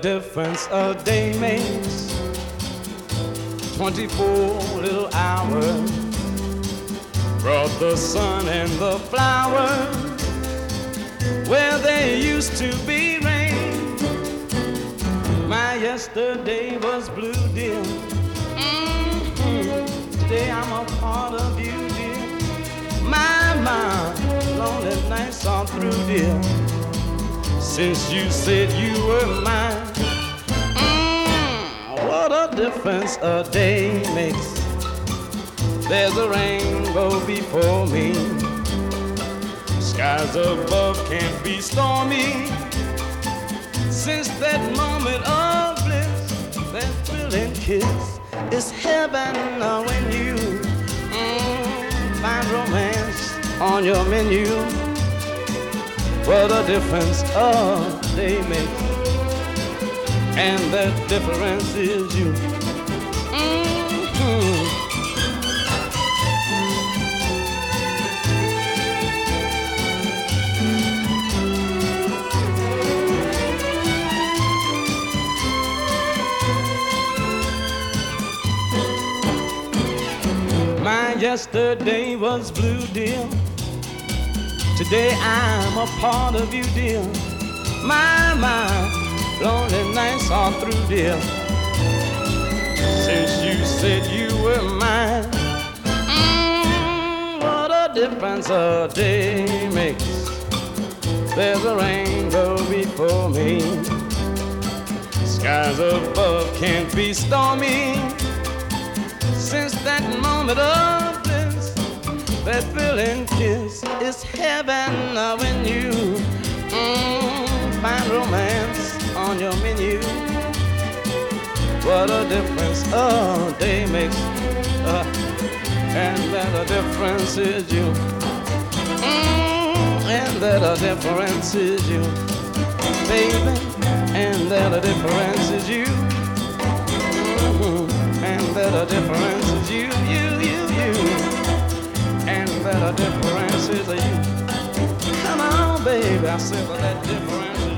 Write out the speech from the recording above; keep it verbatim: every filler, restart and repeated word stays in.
difference a day makes. Twenty-four little hours brought the sun and the flowers where there used to be rain. My yesterday was blue, dear. Mm-hmm. Today I'm a part of you, dear. My, my, lonely nights are through, dear. Since you said you were mine. Mm, what a difference a day makes. There's a rainbow before me. Skies above can't be stormy. Since that moment of bliss, that thrilling kiss, it's heaven when you mm, find romance on your menu. What a difference a day makes, and that difference is you. Mm-hmm. My yesterday was blue, dear. Today I'm a part of you, dear. My, my, lonely nights are through, dear. Since you said you were mine. Mm, what a difference a day makes. There's a rainbow before me. Skies above can't be stormy. Since that moment of bliss, that thrilling kiss, is heaven when you mm, find romance on your menu. What a difference a day makes, uh, and that a difference is you. Mm, and that a difference is you, baby, and that a difference is you. Mm-hmm. And that a difference is you, you, you, you. And that a difference is you. Come on, baby, I said that difference is you.